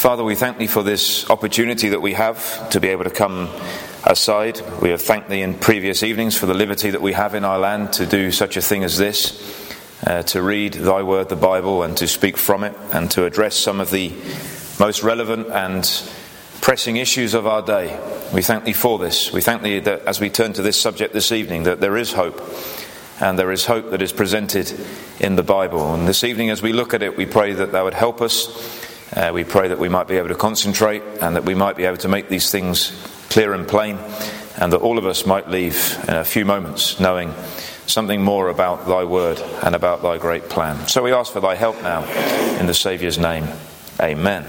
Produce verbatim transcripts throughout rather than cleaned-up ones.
Father, we thank Thee for this opportunity that we have to be able to come aside. We have thanked Thee in previous evenings for the liberty that we have in our land to do such a thing as this, uh, to read Thy Word, the Bible, and to speak from it, and to address some of the most relevant and pressing issues of our day. We thank Thee for this. We thank Thee that as we turn to this subject this evening, that there is hope, and there is hope that is presented in the Bible. And this evening as we look at it, we pray that Thou would help us. Uh, we pray that we might be able to concentrate and that we might be able to make these things clear and plain, and that all of us might leave in a few moments knowing something more about Thy Word and about Thy great plan. So we ask for Thy help now in the Saviour's name. Amen.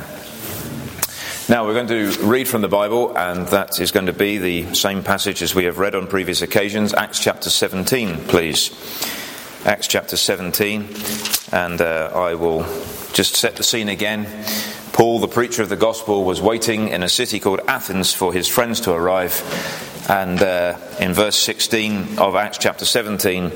Now we're going to read from the Bible, and that is going to be the same passage as we have read on previous occasions. Acts chapter seventeen, please. Acts chapter seventeen, and uh, I will just set the scene again. Paul, the preacher of the gospel, was waiting in a city called Athens for his friends to arrive. And uh, in verse sixteen of Acts chapter seventeen,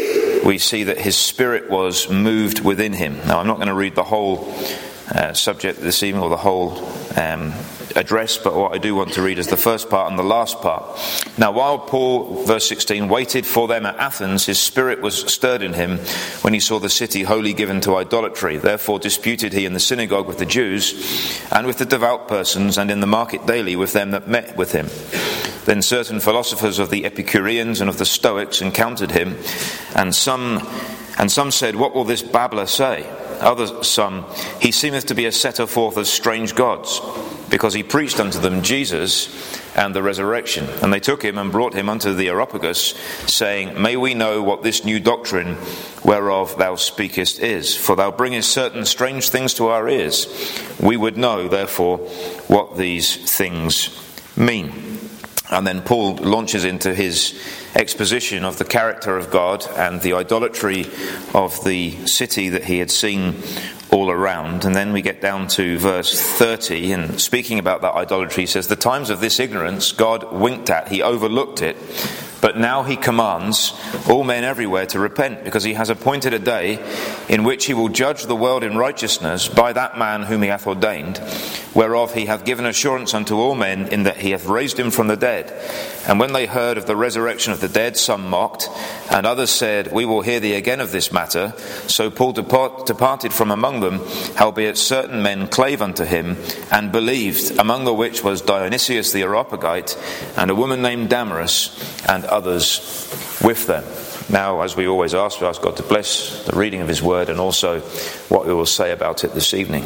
we see that his spirit was moved within him. Now, I'm not going to read the whole uh, subject this evening, or the whole um, address, but what I do want to read is the first part and the last part. Now, while Paul, verse sixteen, waited for them at Athens, his spirit was stirred in him when he saw the city wholly given to idolatry. Therefore disputed he in the synagogue with the Jews and with the devout persons, and in the market daily with them that met with him. Then certain philosophers of the Epicureans and of the Stoics encountered him, and some and some said, "What will this babbler say?" Others, some, "He seemeth to be a setter forth of strange gods," because he preached unto them Jesus and the resurrection. And they took him and brought him unto the Areopagus, saying, "May we know what this new doctrine whereof thou speakest is? For thou bringest certain strange things to our ears. We would know, therefore, what these things mean." And then Paul launches into his exposition of the character of God and the idolatry of the city that he had seen all around. And then we get down to verse thirty, and speaking about that idolatry, he says, "The times of this ignorance God winked at, he overlooked it, but now he commands all men everywhere to repent, because he has appointed a day in which he will judge the world in righteousness by that man whom he hath ordained, whereof he hath given assurance unto all men, in that he hath raised him from the dead." And when they heard of the resurrection of the dead, some mocked, and others said, "We will hear thee again of this matter." So Paul depart, departed from among them, howbeit certain men clave unto him, and believed, among the which was Dionysius the Areopagite, and a woman named Damaris, and others with them. Now, as we always ask, we ask God to bless the reading of his word and also what we will say about it this evening.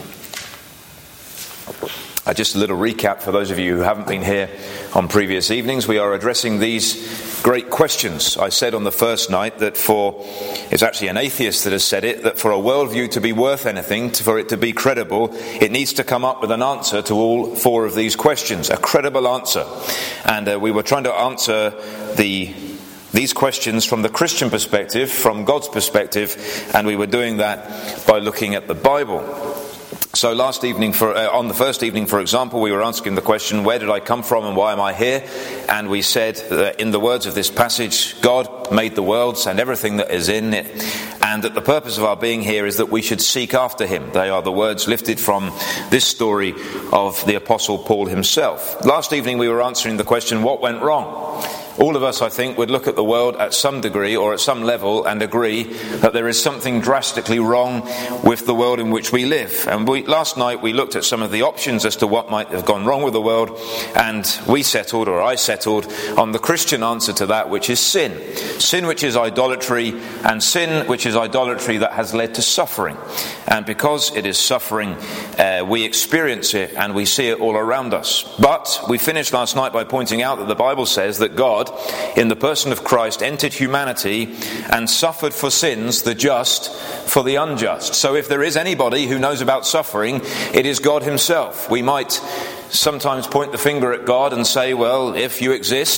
Uh, just a little recap for those of you who haven't been here on previous evenings. We are addressing these great questions. I said on the first night that for, it's actually an atheist that has said it, that for a worldview to be worth anything, for it to be credible, it needs to come up with an answer to all four of these questions, a credible answer. And uh, we were trying to answer the these questions from the Christian perspective, from God's perspective, and we were doing that by looking at the Bible. So last evening, for, uh, on the first evening, for example, we were asking the question, where did I come from and why am I here? And we said that in the words of this passage, God made the worlds and everything that is in it, and that the purpose of our being here is that we should seek after him. They are the words lifted from this story of the Apostle Paul himself. Last evening we were answering the question, what went wrong? All of us, I think, would look at the world at some degree or at some level and agree that there is something drastically wrong with the world in which we live. And we, last night we looked at some of the options as to what might have gone wrong with the world, and we settled, or I settled, on the Christian answer to that, which is sin. Sin which is idolatry, and sin which is idolatry that has led to suffering. And because it is suffering, uh, we experience it and we see it all around us. But we finished last night by pointing out that the Bible says that God, in the person of Christ, entered humanity and suffered for sins, the just for the unjust. So if there is anybody who knows about suffering, it is God himself. We might sometimes point the finger at God and say, well, if you exist,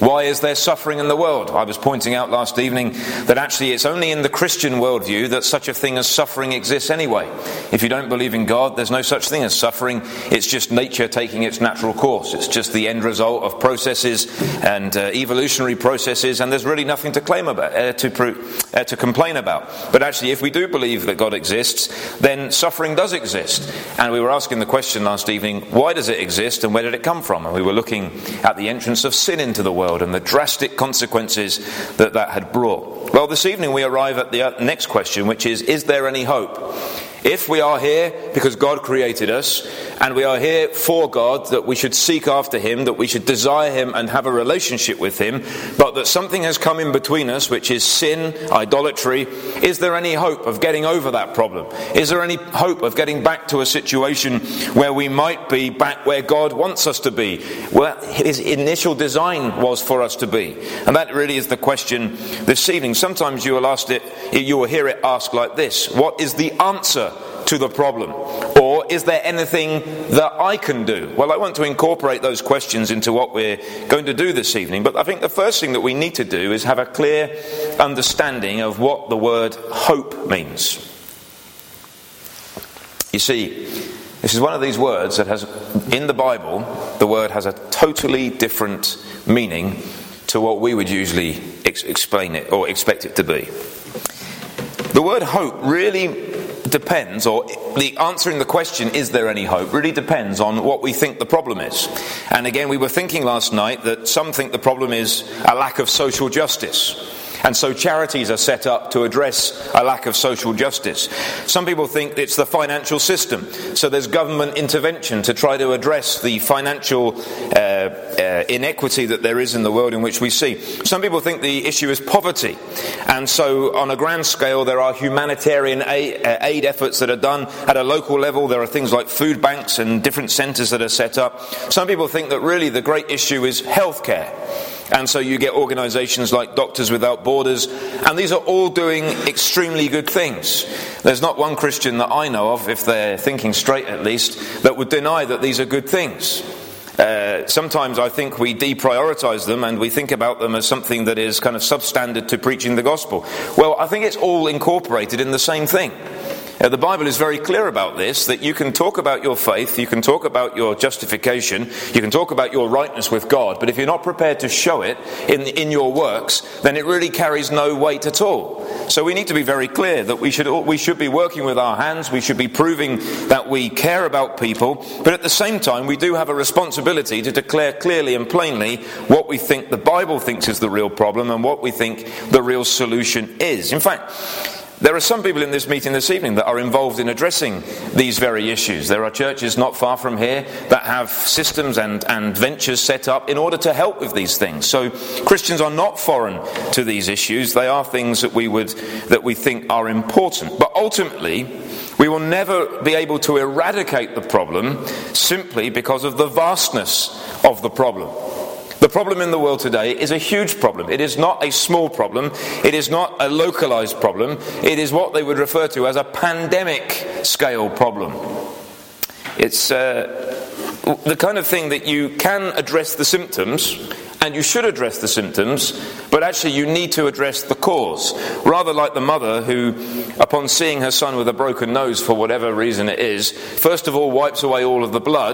Why is there suffering in the world? I was pointing out last evening that actually it's only in the Christian worldview that such a thing as suffering exists anyway. If you don't believe in God, there's no such thing as suffering. It's just nature taking its natural course. It's just the end result of processes and uh, evolutionary processes, and there's really nothing to claim about, uh, to pro- uh, to complain about. But actually, if we do believe that God exists, then suffering does exist. And we were asking the question last evening, why does it exist and where did it come from? And we were looking at the entrance of sin into the world and the drastic consequences that that had brought. Well, this evening we arrive at the next question, which is, is there any hope? If we are here because God created us, and we are here for God, that we should seek after Him, that we should desire Him and have a relationship with Him, but that something has come in between us, which is sin, idolatry, is there any hope of getting over that problem? Is there any hope of getting back to a situation where we might be back where God wants us to be, where His initial design was for us to be? And that really is the question this evening. Sometimes you will ask it, you will hear it asked like this: what is the answer to the problem? Or is there anything that I can do? Well, I want to incorporate those questions into what we're going to do this evening. But I think the first thing that we need to do is have a clear understanding of what the word hope means. You see, this is one of these words that has, in the Bible, the word has a totally different meaning to what we would usually ex- explain it or expect it to be. The word hope really depends, or the answering the question, is there any hope, really depends on what we think the problem is. And again, we were thinking last night that some think the problem is a lack of social justice. And so charities are set up to address a lack of social justice. Some people think it's the financial system. So there's government intervention to try to address the financial uh, uh, inequity that there is in the world in which we see. Some people think the issue is poverty. And so on a grand scale, there are humanitarian aid, uh, aid efforts that are done at a local level. There are things like food banks and different centres that are set up. Some people think that really the great issue is healthcare. And so you get organisations like Doctors Without Borders, and these are all doing extremely good things. There's not one Christian that I know of, if they're thinking straight at least, that would deny that these are good things. Uh, sometimes I think we deprioritise them and we think about them as something that is kind of substandard to preaching the gospel. Well, I think it's all incorporated in the same thing. Uh, the Bible is very clear about this, that you can talk about your faith, you can talk about your justification, you can talk about your rightness with God, but if you're not prepared to show it in in your works, then it really carries no weight at all. So we need to be very clear that we should we should be working with our hands, we should be proving that we care about people, but at the same time we do have a responsibility to declare clearly and plainly what we think the Bible thinks is the real problem and what we think the real solution is. In fact, there are some people in this meeting this evening that are involved in addressing these very issues. There are churches not far from here that have systems and, and ventures set up in order to help with these things. So Christians are not foreign to these issues. They are things that we would that we think are important. But ultimately, we will never be able to eradicate the problem simply because of the vastness of the problem. The problem in the world today is a huge problem. It is not a small problem. It is not a localized problem. It is what they would refer to as a pandemic scale problem. It's uh, the kind of thing that you can address the symptoms, and you should address the symptoms, but actually you need to address the cause. Rather like the mother who, upon seeing her son with a broken nose for whatever reason it is, first of all wipes away all of the blood,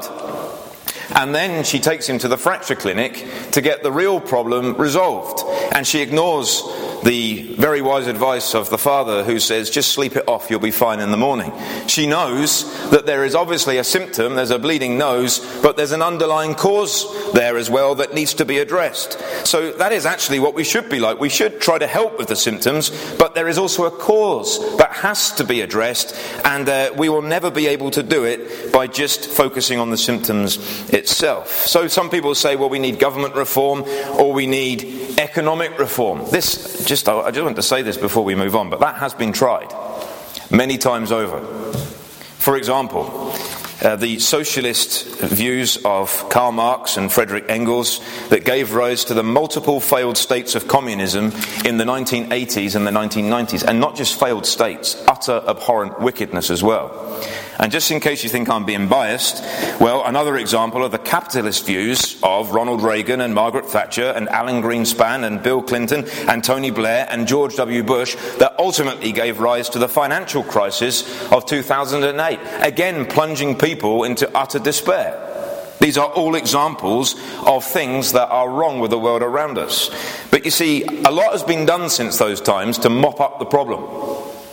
and then she takes him to the fracture clinic to get the real problem resolved. And she ignores the very wise advice of the father who says, just sleep it off, you'll be fine in the morning. She knows that there is obviously a symptom, there's a bleeding nose, but there's an underlying cause there as well that needs to be addressed. So that is actually what we should be like. We should try to help with the symptoms, but there is also a cause that has to be addressed, and uh, we will never be able to do it by just focusing on the symptoms itself. So some people say, well, we need government reform or we need economic reform. This, just I just want to say this before we move on, but that has been tried many times over. For example, uh, the socialist views of Karl Marx and Friedrich Engels that gave rise to the multiple failed states of communism in the nineteen eighties and the nineteen nineties, and not just failed states, utter abhorrent wickedness as well. And just in case you think I'm being biased, well, another example are the capitalist views of Ronald Reagan and Margaret Thatcher and Alan Greenspan and Bill Clinton and Tony Blair and George W. Bush that ultimately gave rise to the financial crisis of two thousand eight, again plunging people into utter despair. These are all examples of things that are wrong with the world around us. But you see, a lot has been done since those times to mop up the problem.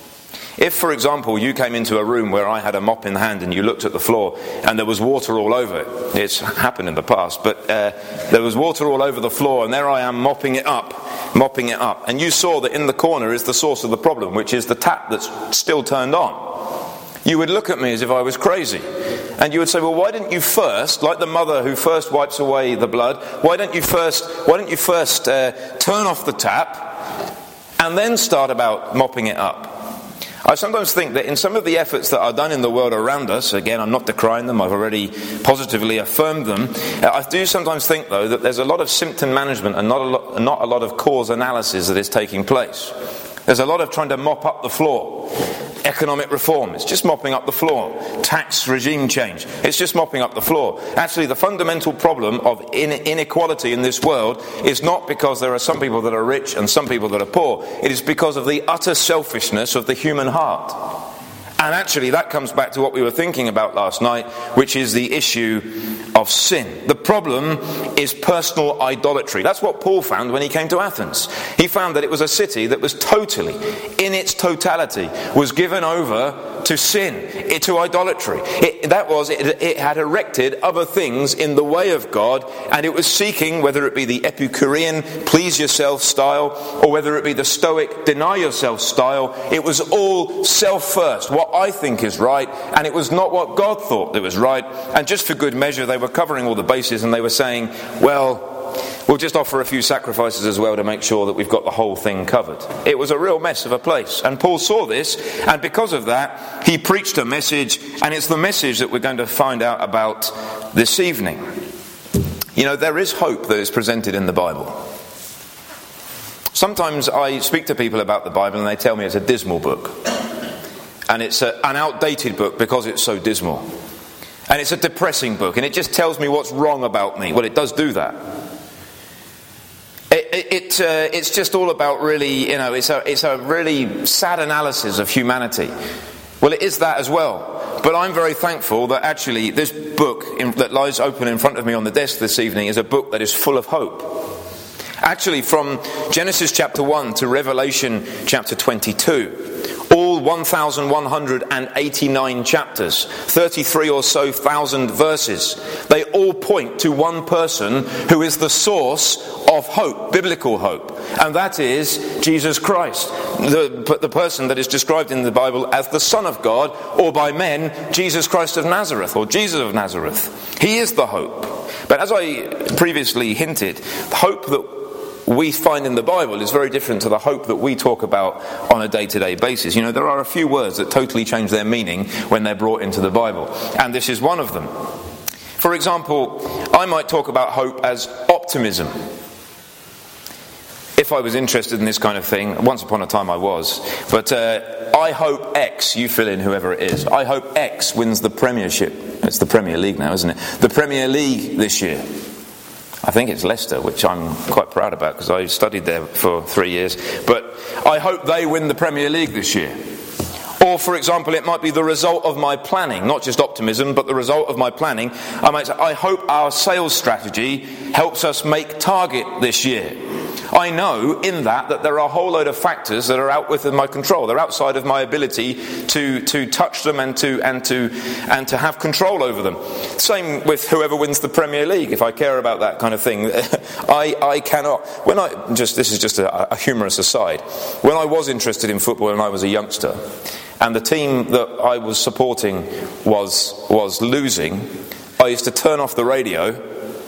If, for example, you came into a room where I had a mop in hand and you looked at the floor and there was water all over it, it's happened in the past, but uh, there was water all over the floor and there I am mopping it up, mopping it up, and you saw that in the corner is the source of the problem, which is the tap that's still turned on, you would look at me as if I was crazy. And you would say, well, why didn't you first, like the mother who first wipes away the blood, why don't you first, why don't you first uh, turn off the tap and then start about mopping it up? I sometimes think that in some of the efforts that are done in the world around us, again, I'm not decrying them, I've already positively affirmed them, I do sometimes think, though, that there's a lot of symptom management and not a lot, not a lot of cause analysis that is taking place. There's a lot of trying to mop up the floor. Economic reform, it's just mopping up the floor. Tax regime change, it's just mopping up the floor. Actually, the fundamental problem of inequality in this world is not because there are some people that are rich and some people that are poor. It is because of the utter selfishness of the human heart. And actually, that comes back to what we were thinking about last night, which is the issue of sin. The problem is personal idolatry. That's what Paul found when he came to Athens. He found that it was a city that was totally, in its totality, was given over to sin, to idolatry. It, that was, it, it had erected other things in the way of God, and it was seeking, whether it be the Epicurean please yourself style, or whether it be the Stoic deny yourself style, it was all self first, what I think is right, and it was not what God thought that was right. And just for good measure, they were covering all the bases, and they were saying, well, we'll just offer a few sacrifices as well to make sure that we've got the whole thing covered. It was a real mess of a place. And Paul saw this, and because of that, he preached a message, and it's the message that we're going to find out about this evening. You know, there is hope that is presented in the Bible. Sometimes I speak to people about the Bible, and they tell me it's a dismal book. And it's a, an outdated book because it's so dismal. And it's a depressing book, and it just tells me what's wrong about me. Well, it does do that. It, it, it uh, it's just all about really, you know, it's a, it's a really sad analysis of humanity. Well, it is that as well. But I'm very thankful that actually this book in, that lies open in front of me on the desk this evening is a book that is full of hope. Actually, from Genesis chapter one to Revelation chapter twenty-two, all one thousand one hundred eighty-nine chapters, thirty-three or so thousand verses, they all point to one person who is the source of hope, biblical hope, and that is Jesus Christ, the, the person that is described in the Bible as the Son of God, or by men, Jesus Christ of Nazareth, or Jesus of Nazareth. He is the hope. But as I previously hinted, the hope that we find in the Bible is very different to the hope that we talk about on a day-to-day basis. You know, there are a few words that totally change their meaning when they're brought into the Bible, and this is one of them. For example, I might talk about hope as optimism. If I was interested in this kind of thing, once upon a time I was, but uh, I hope X, you fill in whoever it is, I hope X wins the Premiership. It's the Premier League now, isn't it? The Premier League this year. I think it's Leicester, which I'm quite proud about because I studied there for three years. But I hope they win the Premier League this year. Or, for example, it might be the result of my planning, not just optimism, but the result of my planning. I might say, I hope our sales strategy helps us make target this year. I know in that that there are a whole load of factors that are out within my control. They're outside of my ability to, to touch them and to and to and to have control over them. Same with whoever wins the Premier League. If I care about that kind of thing, I I cannot. When I just this is just a, a humorous aside. When I was interested in football when I was a youngster, and the team that I was supporting was was losing, I used to turn off the radio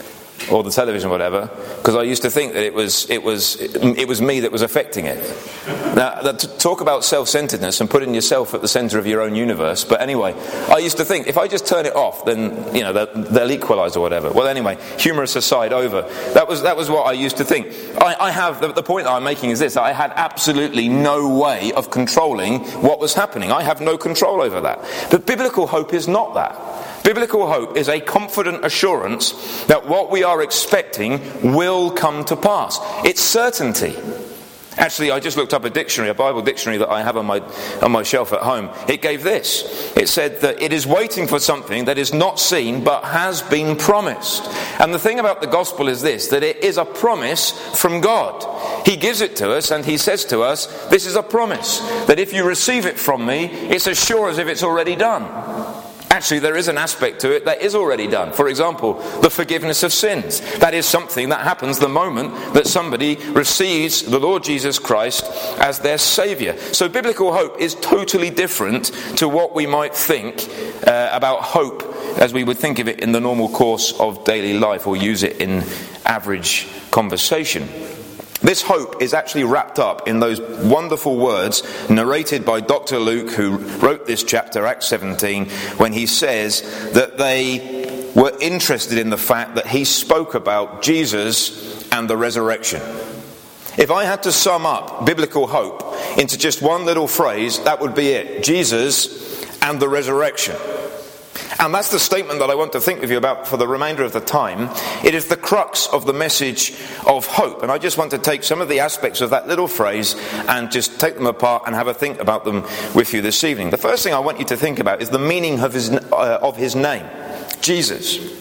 or the television or whatever, because I used to think that it was it was it was me that was affecting it. Now, that, to talk about self-centeredness and putting yourself at the center of your own universe. But anyway, I used to think if I just turn it off, then you know they'll, they'll equalize or whatever. Well, anyway, humorous aside over. That was that was what I used to think. I, I have the, the point that I'm making is this: I had absolutely no way of controlling what was happening. I have no control over that. But biblical hope is not that. Biblical hope is a confident assurance that what we are expecting will come to pass. It's certainty. Actually, I just looked up a dictionary, a Bible dictionary that I have on my on my shelf at home. It gave this. It said that it is waiting for something that is not seen but has been promised. And the thing about the gospel is this, that it is a promise from God. He gives it to us and he says to us, this is a promise, that if you receive it from me, it's as sure as if it's already done. Actually, there is an aspect to it that is already done. For example, the forgiveness of sins. That is something that happens the moment that somebody receives the Lord Jesus Christ as their Saviour. So biblical hope is totally different to what we might think uh, about hope as we would think of it in the normal course of daily life or use it in average conversation. This hope is actually wrapped up in those wonderful words narrated by Doctor Luke, who wrote this chapter, Acts seventeen, when he says that they were interested in the fact that he spoke about Jesus and the resurrection. If I had to sum up biblical hope into just one little phrase, that would be it: Jesus and the resurrection. And that's the statement that I want to think with you about for the remainder of the time. It is the crux of the message of hope. And I just want to take some of the aspects of that little phrase and just take them apart and have a think about them with you this evening. The first thing I want you to think about is the meaning of his, uh, of his name, Jesus.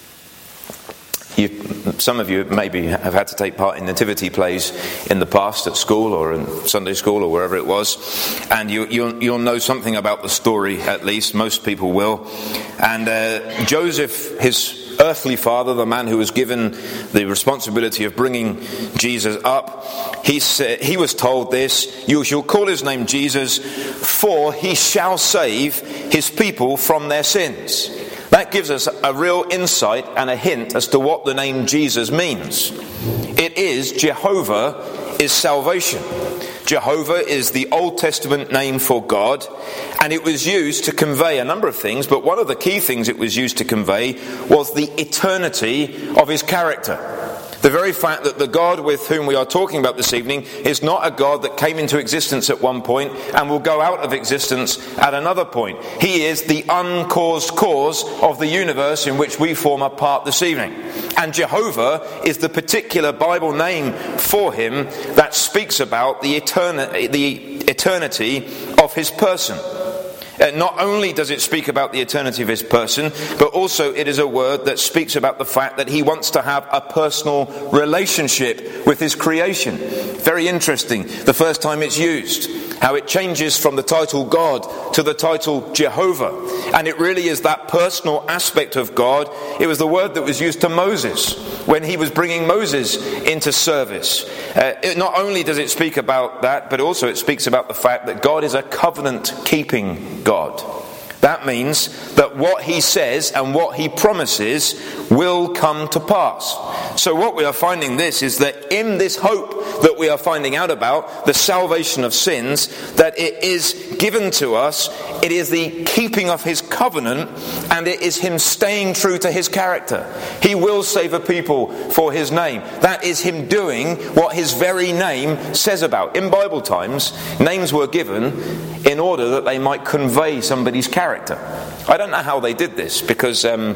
You, some of you maybe have had to take part in nativity plays in the past at school or in Sunday school or wherever it was, and you, you'll, you'll know something about the story, at least most people will. And uh, Joseph, his earthly father, the man who was given the responsibility of bringing Jesus up, he said, he was told this: you shall call his name Jesus, for he shall save his people from their sins. That gives us a real insight and a hint as to what the name Jesus means. It is Jehovah is salvation. Jehovah is the Old Testament name for God, and it was used to convey a number of things, but one of the key things it was used to convey was the eternity of his character. The very fact that the God with whom we are talking about this evening is not a God that came into existence at one point and will go out of existence at another point. He is the uncaused cause of the universe in which we form a part this evening. And Jehovah is the particular Bible name for him that speaks about the eternity, the eternity of his person. Uh, not only does it speak about the eternity of his person, but also it is a word that speaks about the fact that he wants to have a personal relationship with his creation. Very interesting, the first time it's used, how it changes from the title God to the title Jehovah. And it really is that personal aspect of God. It was the word that was used to Moses when he was bringing Moses into service. Uh, it, not only does it speak about that, but also it speaks about the fact that God is a covenant-keeping God. That means that what he says and what he promises will come to pass. So what we are finding this is that in this hope that we are finding out about, the salvation of sins, that it is given to us, it is the keeping of his covenant, and it is him staying true to his character. He will save a people for his name. That is him doing what his very name says about. In Bible times, names were given in order that they might convey somebody's character. I don't know how they did this, because um,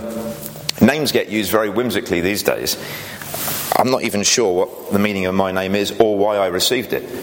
names get used very whimsically these days. I'm not even sure what the meaning of my name is or why I received it.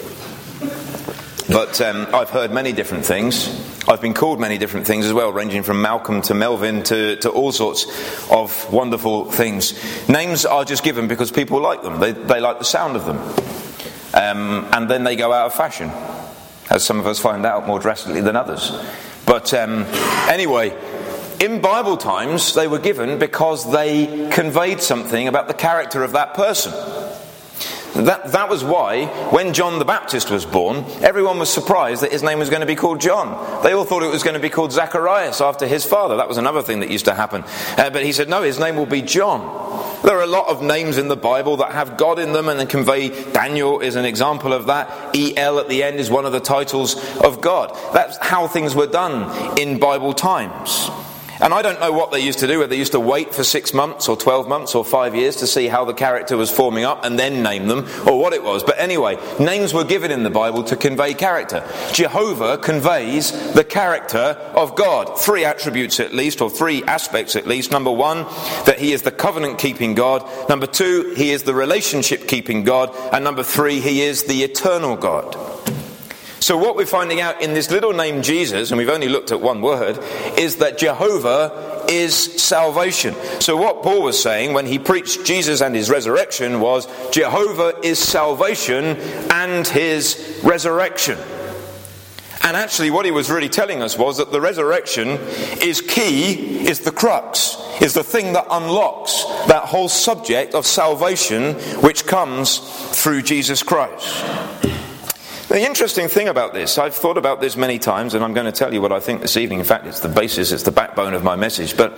But um, I've heard many different things. I've been called many different things as well, ranging from Malcolm to Melvin to, to all sorts of wonderful things. Names are just given because people like them. They, they like the sound of them. Um, and then they go out of fashion, as some of us find out more drastically than others. But um, anyway, in Bible times, they were given because they conveyed something about the character of that person. That, that was why, when John the Baptist was born, everyone was surprised that his name was going to be called John. They all thought it was going to be called Zacharias after his father. That was another thing that used to happen. Uh, but he said, no, his name will be John. There are a lot of names in the Bible that have God in them and then convey. Daniel is an example of that. E L at the end is one of the titles of God. That's how things were done in Bible times. And I don't know what they used to do, whether they used to wait for six months or twelve months or five years to see how the character was forming up and then name them, or what it was. But anyway, names were given in the Bible to convey character. Jehovah conveys the character of God. Three attributes at least, or three aspects at least. Number one, that he is the covenant-keeping God. Number two, he is the relationship-keeping God. And number three, he is the eternal God. So what we're finding out in this little name Jesus, and we've only looked at one word, is that Jehovah is salvation. So what Paul was saying when he preached Jesus and his resurrection was Jehovah is salvation and his resurrection. And actually what he was really telling us was that the resurrection is key, is the crux, is the thing that unlocks that whole subject of salvation which comes through Jesus Christ. The interesting thing about this, I've thought about this many times, and I'm going to tell you what I think this evening. In fact, it's the basis, it's the backbone of my message. But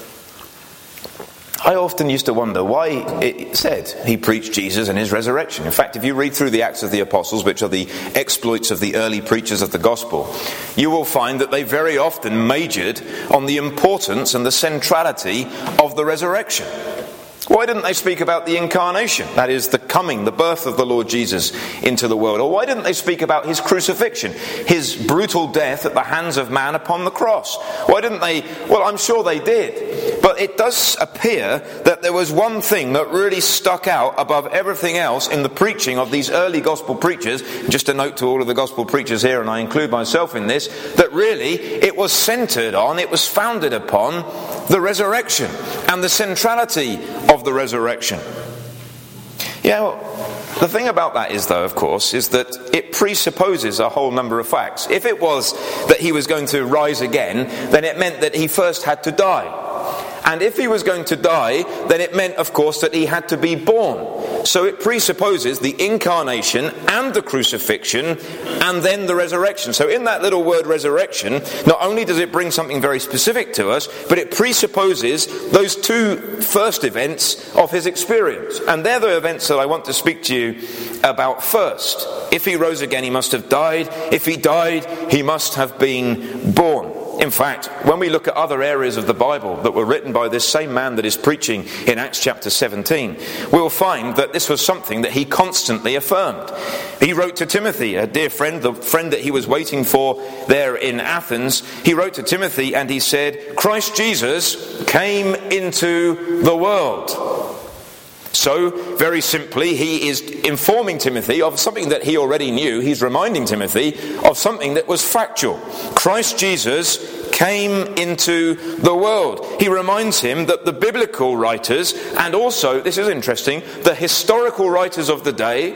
I often used to wonder why it said he preached Jesus and his resurrection. In fact, if you read through the Acts of the Apostles, which are the exploits of the early preachers of the gospel, you will find that they very often majored on the importance and the centrality of the resurrection. Why didn't they speak about the incarnation? That is, the coming, the birth of the Lord Jesus into the world. Or why didn't they speak about his crucifixion, his brutal death at the hands of man upon the cross? Why didn't they? Well, I'm sure they did. But it does appear that there was one thing that really stuck out above everything else in the preaching of these early gospel preachers. Just a note to all of the gospel preachers here, and I include myself in this, that really it was centered on, it was founded upon the resurrection and the centrality of the resurrection. Yeah, well, the thing about that is, though, of course, is that it presupposes a whole number of facts. If it was that he was going to rise again, then it meant that he first had to die. And if he was going to die, then it meant, of course, that he had to be born. So it presupposes the incarnation and the crucifixion and then the resurrection. So in that little word resurrection, not only does it bring something very specific to us, but it presupposes those two first events of his experience. And they're the events that I want to speak to you about first. If he rose again, he must have died. If he died, he must have been born. In fact, when we look at other areas of the Bible that were written by this same man that is preaching in Acts chapter seventeen, we'll find that this was something that he constantly affirmed. He wrote to Timothy, a dear friend, the friend that he was waiting for there in Athens. He wrote to Timothy and he said, Christ Jesus came into the world. So, very simply, he is informing Timothy of something that he already knew. He's reminding Timothy of something that was factual. Christ Jesus came into the world. He reminds him that the biblical writers, and also, this is interesting, the historical writers of the day,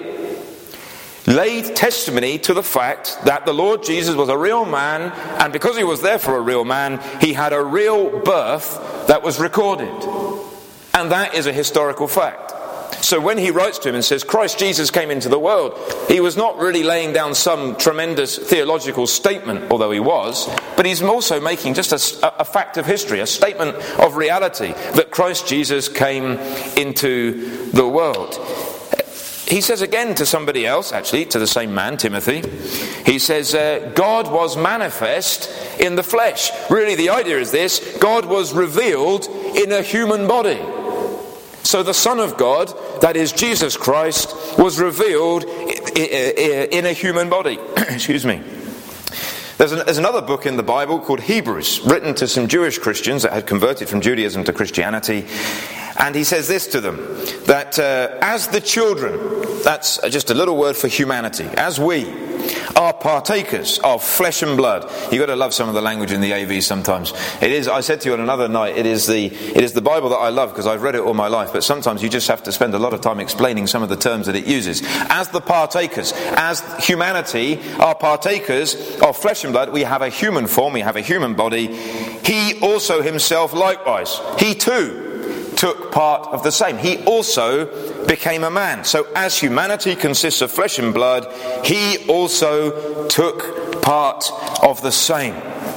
laid testimony to the fact that the Lord Jesus was a real man, and because he was therefore a real man, he had a real birth that was recorded. And that is a historical fact. So when he writes to him and says, Christ Jesus came into the world, he was not really laying down some tremendous theological statement, although he was, but he's also making just a, a fact of history, a statement of reality, that Christ Jesus came into the world. He says again to somebody else, actually, to the same man, Timothy, he says, uh, God was manifest in the flesh. Really, the idea is this: God was revealed in a human body. So the Son of God, that is Jesus Christ, was revealed in a human body. Excuse me. There's, an, there's another book in the Bible called Hebrews, written to some Jewish Christians that had converted from Judaism to Christianity. And he says this to them, that uh, as the children, that's just a little word for humanity, as we are partakers of flesh and blood. You've got to love some of the language in the A V sometimes. It is, I said to you on another night, it is the it is the Bible that I love because I've read it all my life, but sometimes you just have to spend a lot of time explaining some of the terms that it uses. As the partakers, as humanity are partakers of flesh and blood, we have a human form, we have a human body. He also himself likewise, he too took part of the same. He also became a man. So as humanity consists of flesh and blood, he also took part of the same.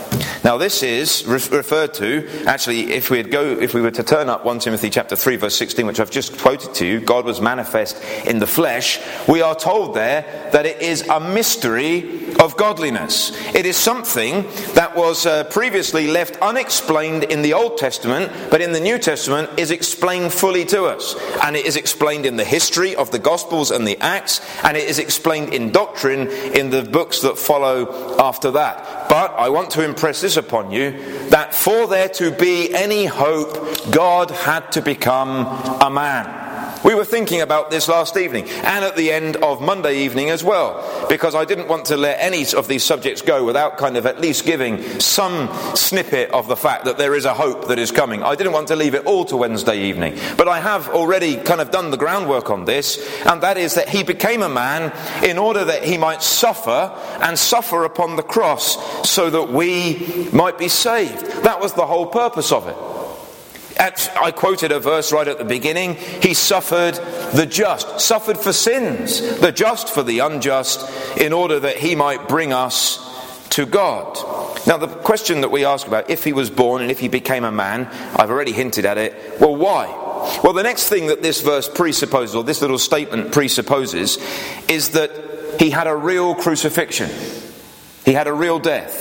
Now this is re- referred to, actually, if we go, if we were to turn up First Timothy chapter three verse sixteen, which I've just quoted to you, God was manifest in the flesh, we are told there that it is a mystery of godliness. It is something that was uh, previously left unexplained in the Old Testament, but in the New Testament is explained fully to us. And it is explained in the history of the Gospels and the Acts, and it is explained in doctrine in the books that follow after that. But I want to impress this upon you, that for there to be any hope, God had to become a man. We were thinking about this last evening, and at the end of Monday evening as well, because I didn't want to let any of these subjects go without kind of at least giving some snippet of the fact that there is a hope that is coming. I didn't want to leave it all to Wednesday evening, but I have already kind of done the groundwork on this, and that is that he became a man in order that he might suffer, and suffer upon the cross, so that we might be saved. That was the whole purpose of it. At, I quoted a verse right at the beginning. He suffered the just, suffered for sins, the just for the unjust, in order that he might bring us to God. Now the question that we ask about, if he was born and if he became a man, I've already hinted at it. Well, why? Well, the next thing that this verse presupposes, or this little statement presupposes, is that he had a real crucifixion. He had a real death.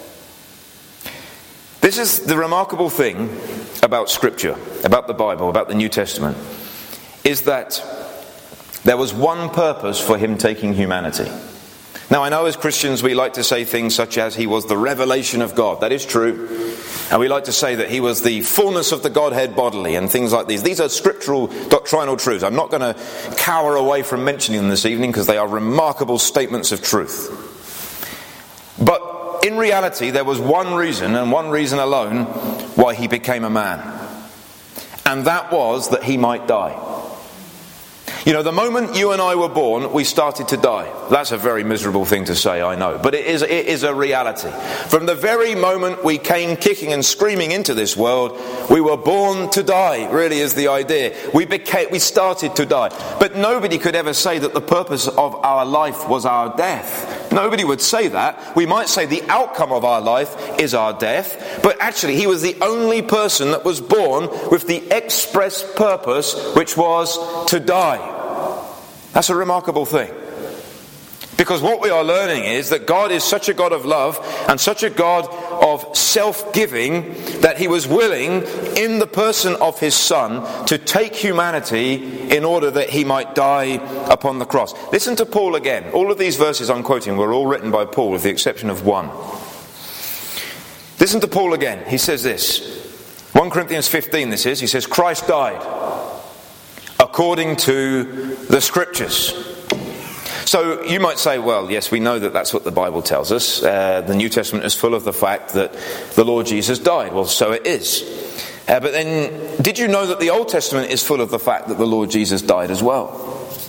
This is the remarkable thing about Scripture, about the Bible, about the New Testament, is that there was one purpose for him taking humanity. Now, I know as Christians we like to say things such as he was the revelation of God. That is true. And we like to say that he was the fullness of the Godhead bodily and things like these. These are scriptural doctrinal truths. I'm not going to cower away from mentioning them this evening because they are remarkable statements of truth. But in reality, there was one reason, and one reason alone, why he became a man. And that was that he might die. You know, the moment you and I were born, we started to die. That's a very miserable thing to say, I know. But it is, it is a reality. From the very moment we came kicking and screaming into this world, we were born to die, really is the idea. We became, we started to die. But nobody could ever say that the purpose of our life was our death. Nobody would say that. We might say the outcome of our life is our death. But actually, he was the only person that was born with the express purpose, which was to die. That's a remarkable thing. Because what we are learning is that God is such a God of love and such a God of self-giving that he was willing, in the person of his Son, to take humanity in order that he might die upon the cross. Listen to Paul again. All of these verses I'm quoting were all written by Paul with the exception of one. Listen to Paul again. He says this. First Corinthians fifteen this is. He says, Christ died according to the Scriptures. So you might say, well, yes, we know that that's what the Bible tells us. Uh, the New Testament is full of the fact that the Lord Jesus died. Well, so it is. Uh, but then, did you know that the Old Testament is full of the fact that the Lord Jesus died as well?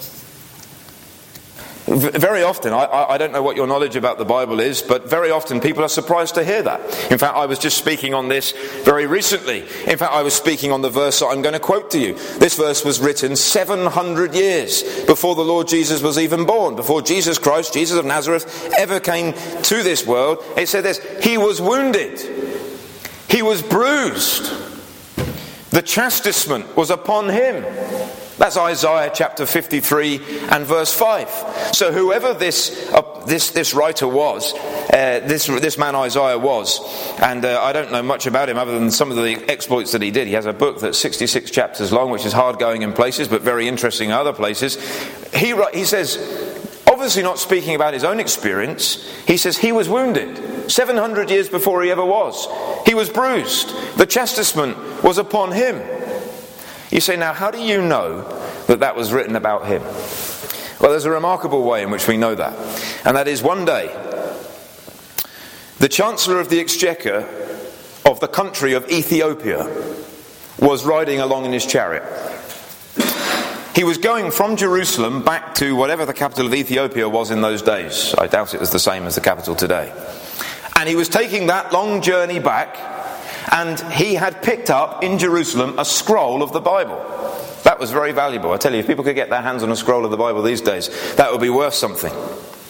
Very often, I, I don't know what your knowledge about the Bible is, but very often people are surprised to hear that. In fact, I was just speaking on this very recently. In fact, I was speaking on the verse that I'm going to quote to you. This verse was written seven hundred years before the Lord Jesus was even born, before Jesus Christ, Jesus of Nazareth, ever came to this world. It said this, he was wounded, he was bruised, the chastisement was upon him. That's Isaiah chapter fifty-three and verse five. So whoever this uh, this this writer was, uh, this this man Isaiah was, and uh, I don't know much about him other than some of the exploits that he did. He has a book that's sixty-six chapters long, which is hard going in places, but very interesting in other places. He he says, obviously not speaking about his own experience, he says he was wounded seven hundred years before he ever was. He was bruised. The chastisement was upon him. You say, now, how do you know that that was written about him? Well, there's a remarkable way in which we know that. And that is one day, the Chancellor of the Exchequer of the country of Ethiopia was riding along in his chariot. He was going from Jerusalem back to whatever the capital of Ethiopia was in those days. I doubt it was the same as the capital today. And he was taking that long journey back, and he had picked up in Jerusalem a scroll of the Bible. That was very valuable. I tell you, if people could get their hands on a scroll of the Bible these days, that would be worth something.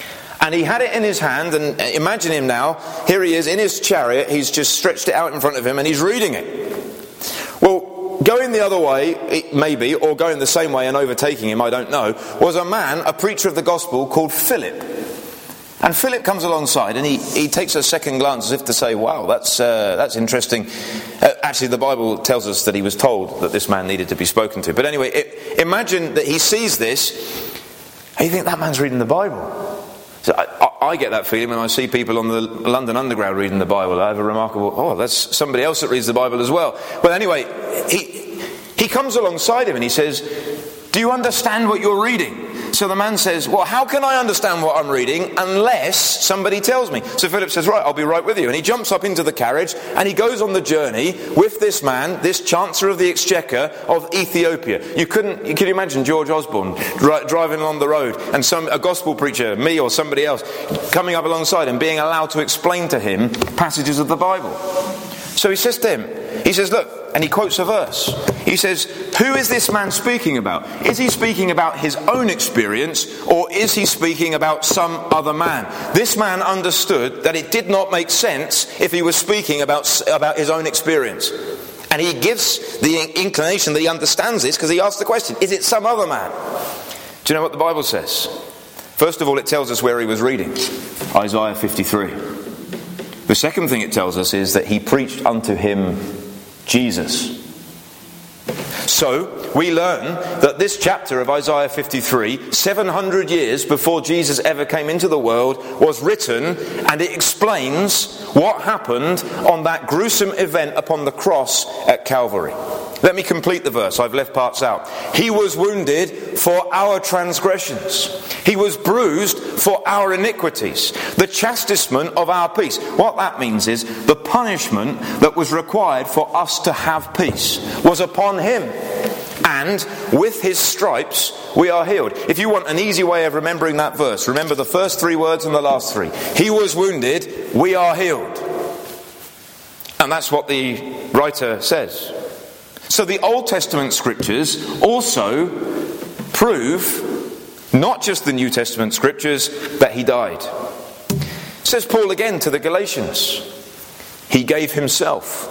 And he had it in his hand, and imagine him now, here he is in his chariot, he's just stretched it out in front of him and he's reading it. Well, going the other way, maybe, or going the same way and overtaking him, I don't know, was a man, a preacher of the gospel called Philip. And Philip comes alongside and he, he takes a second glance as if to say, wow, that's uh, that's interesting. Uh, actually, the Bible tells us that he was told that this man needed to be spoken to. But anyway, it, imagine that he sees this and you think, that man's reading the Bible. So I, I, I get that feeling when I see people on the London Underground reading the Bible. I have a remarkable, oh, that's somebody else that reads the Bible as well. Well, anyway, he he comes alongside him and he says, do you understand what you're reading? So the man says, well, how can I understand what I'm reading unless somebody tells me? So Philip says, right, I'll be right with you. And he jumps up into the carriage and he goes on the journey with this man, this Chancellor of the Exchequer of Ethiopia. You couldn't, you can imagine George Osborne dri- driving along the road and some a gospel preacher, me or somebody else, coming up alongside him, being allowed to explain to him passages of the Bible. So he says to him, he says, look, and he quotes a verse. He says, who is this man speaking about? Is he speaking about his own experience, or is he speaking about some other man? This man understood that it did not make sense if he was speaking about, about his own experience. And he gives the inclination that he understands this because he asks the question, is it some other man? Do you know what the Bible says? First of all, it tells us where he was reading. Isaiah fifty-three. The second thing it tells us is that he preached unto him Jesus. So, we learn that this chapter of Isaiah fifty-three, seven hundred years before Jesus ever came into the world, was written, and it explains what happened on that gruesome event upon the cross at Calvary. Let me complete the verse. I've left parts out. He was wounded for our transgressions. He was bruised for our iniquities. The chastisement of our peace. What that means is the punishment that was required for us to have peace was upon him. And with his stripes we are healed. If you want an easy way of remembering that verse, remember the first three words and the last three. He was wounded, we are healed. And that's what the writer says. So the Old Testament scriptures also prove, not just the New Testament scriptures, that he died. Says Paul again to the Galatians, he gave himself.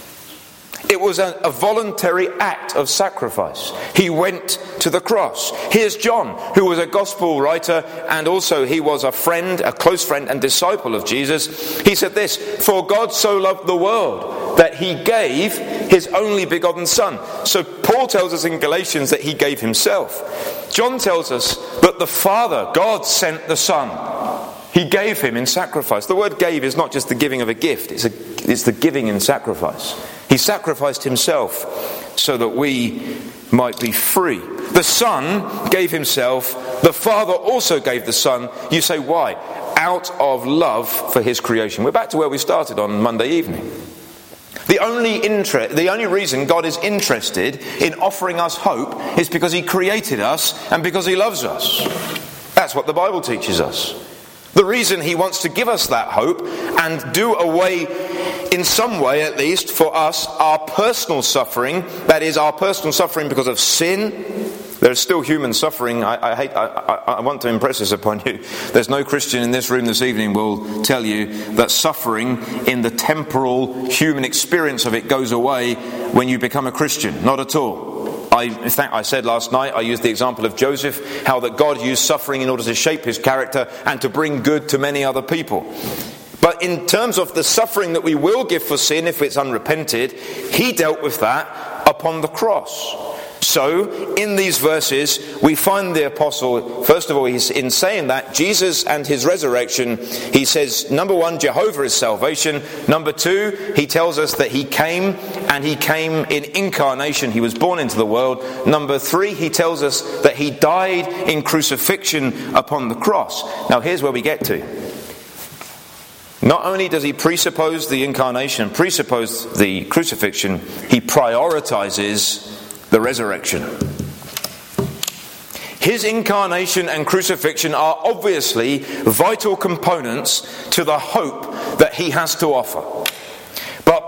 It was a, a voluntary act of sacrifice. He went to the cross. Here's John, who was a gospel writer, and also he was a friend, a close friend and disciple of Jesus. He said this, for God so loved the world that he gave his only begotten Son. So Paul tells us in Galatians that he gave himself. John tells us that the Father, God, sent the Son. He gave him in sacrifice. The word gave is not just the giving of a gift, it's, a, it's the giving in sacrifice. He sacrificed himself so that we might be free. The Son gave himself. The Father also gave the Son. You say, why? Out of love for his creation. We're back to where we started on Monday evening. The only interest, the only reason God is interested in offering us hope is because he created us and because he loves us. That's what the Bible teaches us. The reason he wants to give us that hope and do away, in some way at least, for us, our personal suffering, that is our personal suffering because of sin. There's still human suffering. I, I hate. I, I, I want to impress this upon you. There's no Christian in this room this evening will tell you that suffering in the temporal human experience of it goes away when you become a Christian. Not at all. I, in fact, I said last night, I used the example of Joseph, how that God used suffering in order to shape his character and to bring good to many other people. But in terms of the suffering that we will give for sin if it's unrepented, he dealt with that upon the cross. So, in these verses, we find the apostle, first of all, he's in saying that, Jesus and his resurrection, he says, number one, Jehovah is salvation. Number two, he tells us that he came, and he came in incarnation. He was born into the world. Number three, he tells us that he died in crucifixion upon the cross. Now, here's where we get to. Not only does he presuppose the incarnation, presuppose the crucifixion, he prioritizes the resurrection. His incarnation and crucifixion are obviously vital components to the hope that he has to offer. But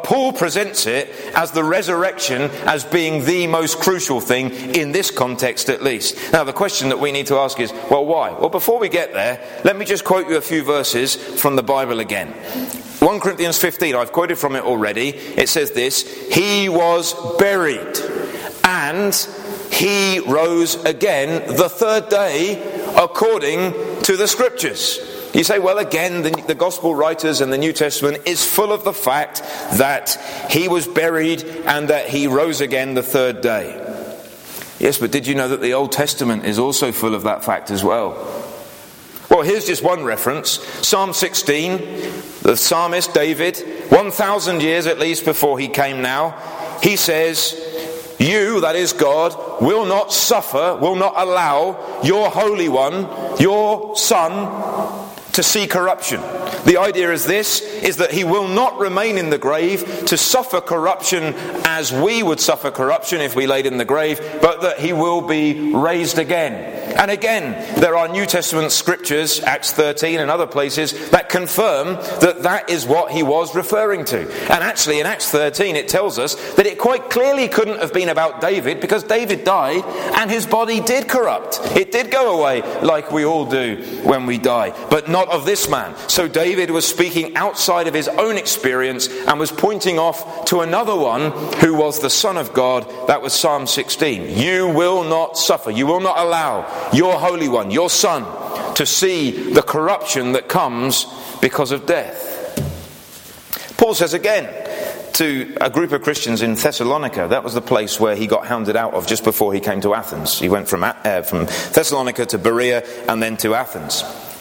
But Paul presents it as the resurrection as being the most crucial thing in this context at least. Now the question that we need to ask is, well, why? Well, before we get there, let me just quote you a few verses from the Bible again. First Corinthians fifteen, I've quoted from it already. It says this: he was buried and he rose again the third day according to the scriptures. You say, well, again, the, the gospel writers and the New Testament is full of the fact that he was buried and that he rose again the third day. Yes, but did you know that the Old Testament is also full of that fact as well? Well, here's just one reference. Psalm sixteen, the psalmist David, one thousand years at least before he came now, he says, you, that is God, will not suffer, will not allow your Holy One, your Son, to see corruption. The idea is this, is that he will not remain in the grave to suffer corruption as we would suffer corruption if we laid in the grave, but that he will be raised again. And again, there are New Testament scriptures, Acts thirteen and other places, that confirm that that is what he was referring to. And actually in Acts thirteen it tells us that it quite clearly couldn't have been about David, because David died and his body did corrupt. It did go away like we all do when we die, but not of this man. So David was speaking outside of his own experience and was pointing off to another one who was the Son of God. That was Psalm sixteen. You will not suffer, you will not allow your Holy One, your Son, to see the corruption that comes because of death. Paul says again to a group of Christians in Thessalonica, that was the place where he got hounded out of just before he came to Athens. He went from, uh, from Thessalonica to Berea and then to Athens.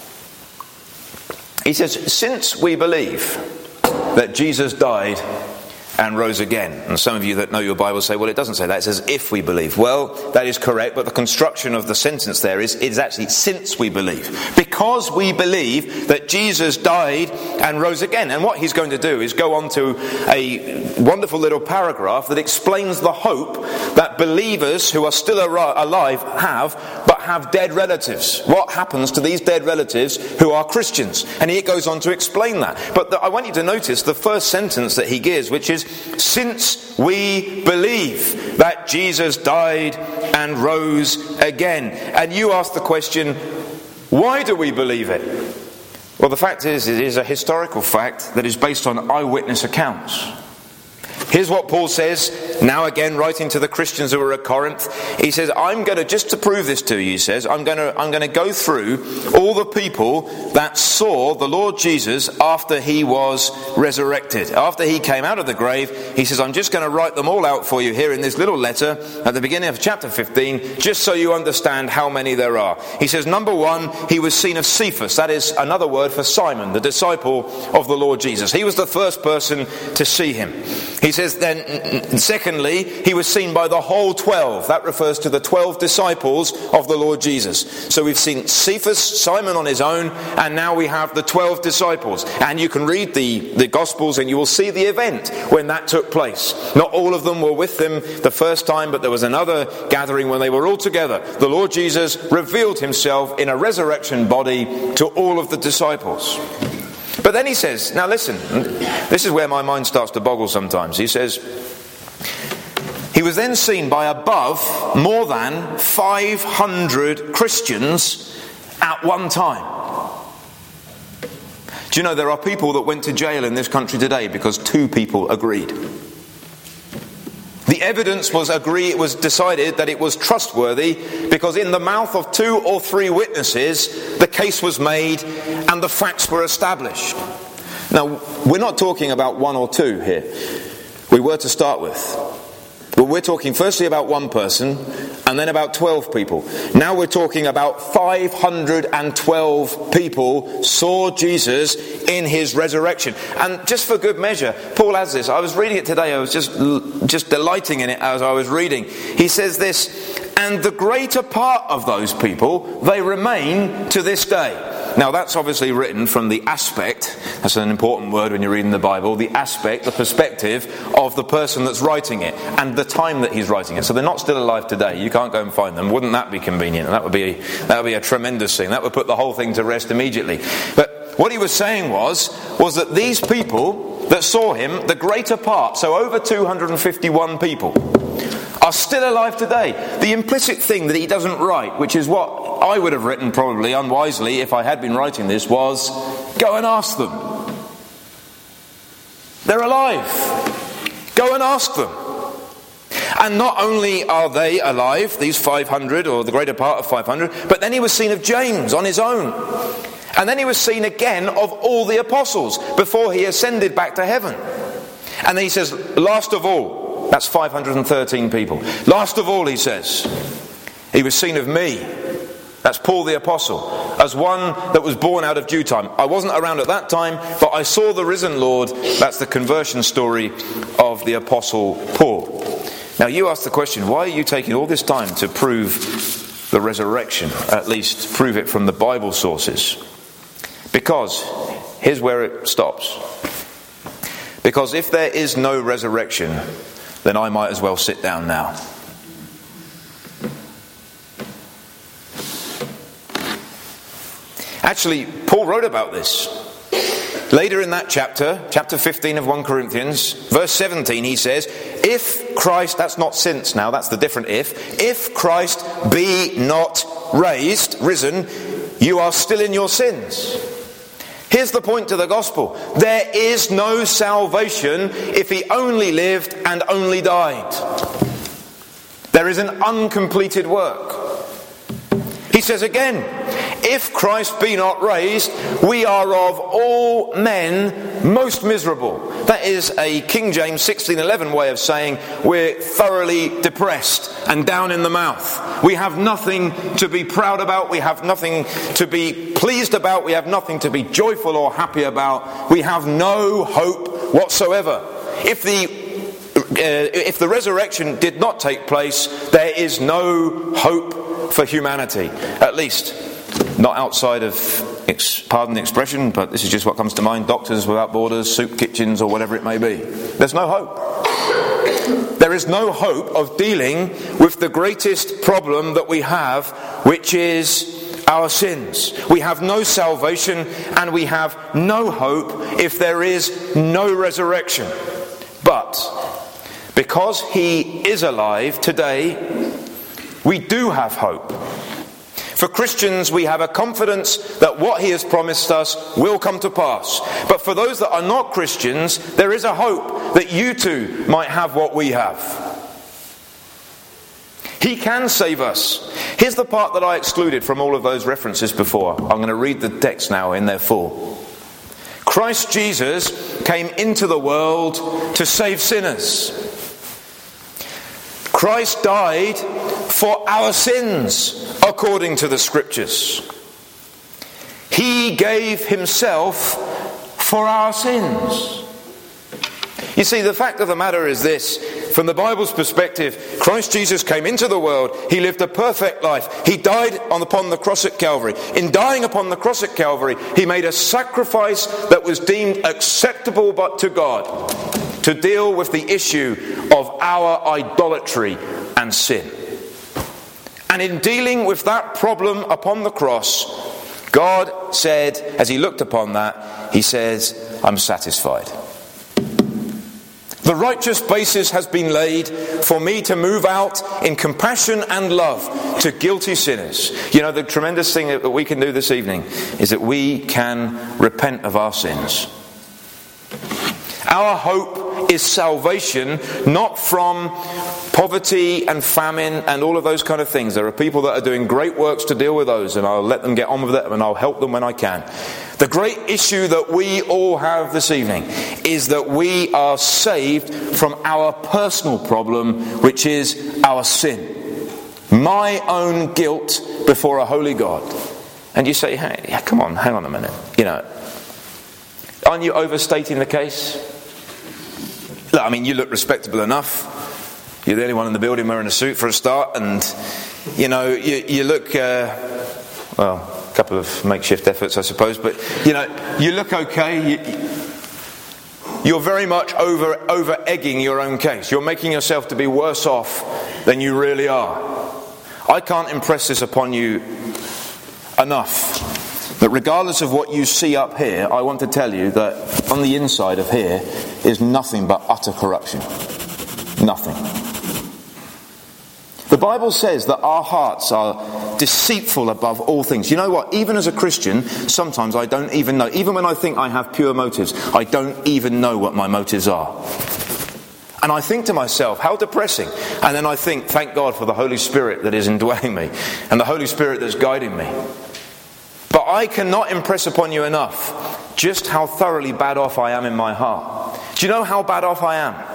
He says, since we believe that Jesus died and rose again. And some of you that know your Bible say, well, it doesn't say that. It says, if we believe. Well, that is correct, but the construction of the sentence there is, it is actually since we believe. Because we believe that Jesus died and rose again. And what he's going to do is go on to a wonderful little paragraph that explains the hope that believers who are still alive have, but have dead relatives. What happens to these dead relatives who are Christians? And he goes on to explain that. But the, I want you to notice the first sentence that he gives, which is, since we believe that Jesus died and rose again. And you ask the question, why do we believe it? Well, the fact is, it is a historical fact that is based on eyewitness accounts. Here's what Paul says, now again writing to the Christians who are at Corinth. He says, I'm going to, just to prove this to you, he says, I'm going to, I'm going to go through all the people that saw the Lord Jesus after he was resurrected. After he came out of the grave, he says, I'm just going to write them all out for you here in this little letter at the beginning of chapter fifteen, just so you understand how many there are. He says, number one, he was seen of Cephas. That is another word for Simon, the disciple of the Lord Jesus. He was the first person to see him. He says, then, secondly, he was seen by the whole twelve. That refers to the twelve disciples of the Lord Jesus. So we've seen Cephas, Simon on his own, and now we have the twelve disciples. And you can read the, the Gospels and you will see the event when that took place. Not all of them were with them the first time, but there was another gathering when they were all together. The Lord Jesus revealed himself in a resurrection body to all of the disciples. But then he says, now listen, this is where my mind starts to boggle sometimes. He says, he was then seen by above more than five hundred Christians at one time. Do you know there are people that went to jail in this country today because two people agreed? The evidence was agreed, it was decided that it was trustworthy because in the mouth of two or three witnesses, the case was made and the facts were established. Now, we're not talking about one or two here. We were to start with. But we're talking firstly about one person and then about twelve people. Now we're talking about five hundred twelve people saw Jesus in his resurrection. And just for good measure, Paul has this. I was reading it today. I was just, just delighting in it as I was reading. He says this, and the greater part of those people, they remain to this day. Now that's obviously written from the aspect, that's an important word when you're reading the Bible, the aspect, the perspective of the person that's writing it and the time that he's writing it. So they're not still alive today. You can't go and find them. Wouldn't that be convenient? That would be, that would be a tremendous thing. That would put the whole thing to rest immediately. But what he was saying was, was that these people that saw him, the greater part, so over two hundred fifty-one people, are still alive today. The implicit thing that he doesn't write, which is what I would have written probably unwisely if I had been writing this, was go and ask them. They're alive. Go and ask them. And not only are they alive, these five hundred, or the greater part of five hundred, but then he was seen of James on his own. And then he was seen again of all the apostles before he ascended back to heaven. And then he says, last of all, that's five hundred thirteen people. Last of all, he says, he was seen of me. That's Paul the Apostle, as one that was born out of due time. I wasn't around at that time, but I saw the risen Lord. That's the conversion story of the Apostle Paul. Now you ask the question, why are you taking all this time to prove the resurrection? At least prove it from the Bible sources. Because, here's where it stops. Because if there is no resurrection, then I might as well sit down now. Actually, Paul wrote about this. Later in that chapter, chapter fifteen of First Corinthians, verse seventeen, he says, if Christ, that's not since now, that's the different if, if Christ be not raised, risen, you are still in your sins. Here's the point to the gospel. There is no salvation if he only lived and only died. There is an uncompleted work. He says again, if Christ be not raised, we are of all men most miserable. That is a King James sixteen eleven way of saying we're thoroughly depressed and down in the mouth. We have nothing to be proud about. We have nothing to be pleased about. We have nothing to be joyful or happy about. We have no hope whatsoever. If the uh, if the resurrection did not take place, there is no hope for humanity. At least not outside of, pardon the expression, but this is just what comes to mind, Doctors Without Borders, soup kitchens, or whatever it may be. There's no hope. There is no hope of dealing with the greatest problem that we have, which is our sins. We have no salvation and we have no hope if there is no resurrection. But because he is alive today, we do have hope. For Christians, we have a confidence that what he has promised us will come to pass. But for those that are not Christians, there is a hope that you too might have what we have. He can save us. Here's the part that I excluded from all of those references before. I'm going to read the text now in their full. Christ Jesus came into the world to save sinners. Christ died for our sins, according to the Scriptures. He gave himself for our sins. You see, the fact of the matter is this. From the Bible's perspective, Christ Jesus came into the world. He lived a perfect life. He died on, upon the cross at Calvary. In dying upon the cross at Calvary, he made a sacrifice that was deemed acceptable but to God, to deal with the issue of our idolatry and sin. And in dealing with that problem upon the cross, God said, as he looked upon that, he says, I'm satisfied. The righteous basis has been laid for me to move out in compassion and love to guilty sinners. You know, the tremendous thing that we can do this evening is that we can repent of our sins. Our hope is salvation, not from poverty and famine and all of those kind of things. There are people that are doing great works to deal with those, and I'll let them get on with it and I'll help them when I can. The great issue that we all have this evening is that we are saved from our personal problem, which is our sin. My own guilt before a holy God. And you say, hey, come on, hang on a minute. You know, aren't you overstating the case? Look, I mean, you look respectable enough. You're the only one in the building wearing a suit for a start, and you know, you, you look, uh, well, a couple of makeshift efforts, I suppose, but you know, you look okay. You, you're very much over over egging your own case. You're making yourself to be worse off than you really are. I can't impress this upon you enough. But regardless of what you see up here, I want to tell you that on the inside of here is nothing but utter corruption. Nothing. The Bible says that our hearts are deceitful above all things. You know what? Even as a Christian, sometimes I don't even know. Even when I think I have pure motives, I don't even know what my motives are. And I think to myself, how depressing. And then I think, thank God for the Holy Spirit that is indwelling me and the Holy Spirit that's guiding me. But I cannot impress upon you enough just how thoroughly bad off I am in my heart. Do you know how bad off I am?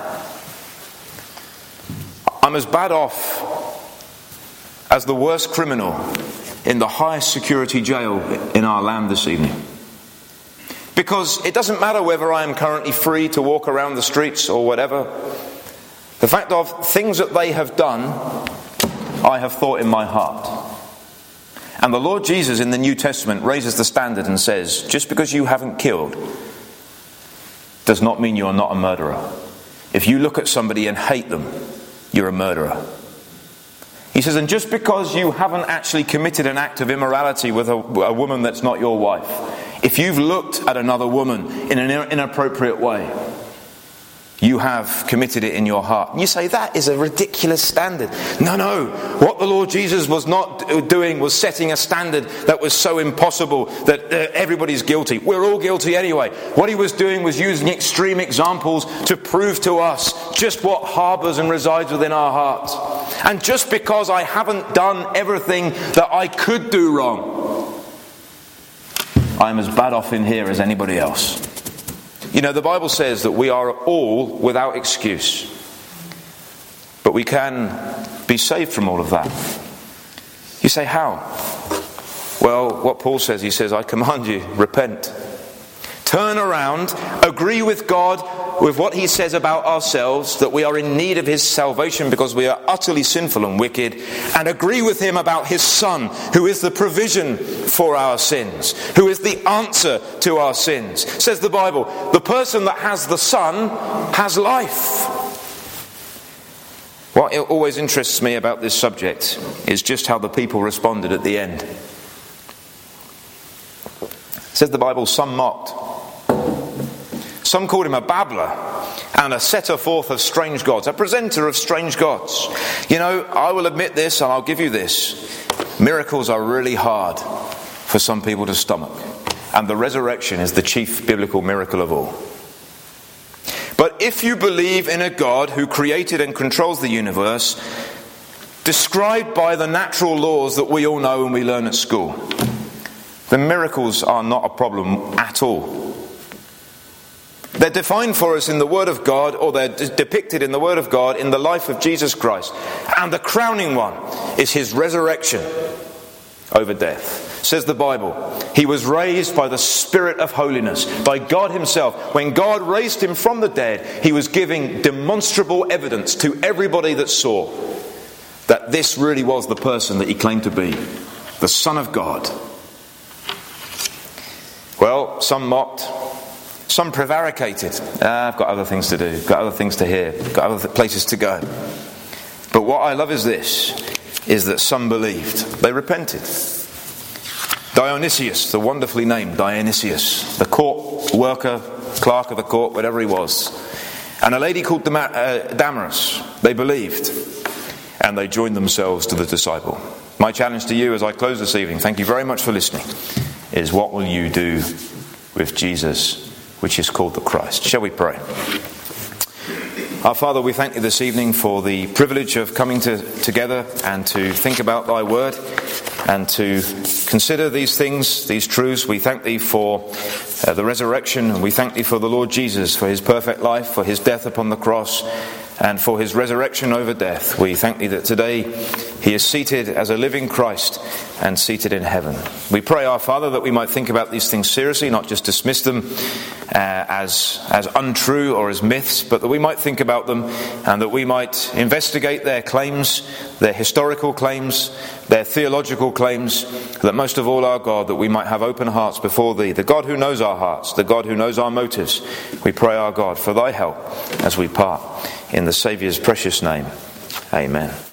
I'm as bad off as the worst criminal in the highest security jail in our land this evening. Because it doesn't matter whether I am currently free to walk around the streets or whatever. The fact of things that they have done, I have thought in my heart. And the Lord Jesus in the New Testament raises the standard and says, just because you haven't killed does not mean you're not a murderer. If you look at somebody and hate them, you're a murderer. He says, and just because you haven't actually committed an act of immorality with a, a woman that's not your wife, if you've looked at another woman in an inappropriate way, you have committed it in your heart. And you say, that is a ridiculous standard. No, no. What the Lord Jesus was not doing was setting a standard that was so impossible that uh, everybody's guilty. We're all guilty anyway. What he was doing was using extreme examples to prove to us just what harbours and resides within our hearts. And just because I haven't done everything that I could do wrong, I'm as bad off in here as anybody else. You know, the Bible says that we are all without excuse. But we can be saved from all of that. You say, how? Well, what Paul says, he says, I command you, repent. Turn around, agree with God with what he says about ourselves, that we are in need of his salvation because we are utterly sinful and wicked, and agree with him about his Son, who is the provision for our sins, who is the answer to our sins. Says the Bible, the person that has the Son has life. What always interests me about this subject is just how the people responded at the end. Says the Bible, some mocked. Some called him a babbler and a setter forth of strange gods, a presenter of strange gods. You know, I will admit this and I'll give you this. Miracles are really hard for some people to stomach. And the resurrection is the chief biblical miracle of all. But if you believe in a God who created and controls the universe, described by the natural laws that we all know and we learn at school, the miracles are not a problem at all. They're defined for us in the Word of God, or they're de- depicted in the Word of God in the life of Jesus Christ. And the crowning one is his resurrection over death. Says the Bible, he was raised by the Spirit of holiness, by God himself. When God raised him from the dead, he was giving demonstrable evidence to everybody that saw that this really was the person that he claimed to be, the Son of God. Well, some mocked. Some prevaricated. Ah, I've got other things to do, got other things to hear, got other places to go. But what I love is this, is that some believed. They repented. Dionysius, the wonderfully named Dionysius, the court worker, clerk of the court, whatever he was, and a lady called Damaris, they believed, and they joined themselves to the disciple. My challenge to you as I close this evening, thank you very much for listening, is what will you do with Jesus, which is called the Christ? Shall we pray? Our Father, we thank you this evening for the privilege of coming to, together and to think about thy word and to consider these things, these truths. We thank thee for uh, the resurrection, and we thank thee for the Lord Jesus, for his perfect life, for his death upon the cross, and for his resurrection over death. We thank thee that today he is seated as a living Christ and seated in heaven. We pray, our Father, that we might think about these things seriously, not just dismiss them uh, as, as untrue or as myths, but that we might think about them and that we might investigate their claims, their historical claims, their theological claims, that most of all, our God, that we might have open hearts before thee, the God who knows our hearts, the God who knows our motives. We pray, our God, for thy help as we part. In the Saviour's precious name, amen.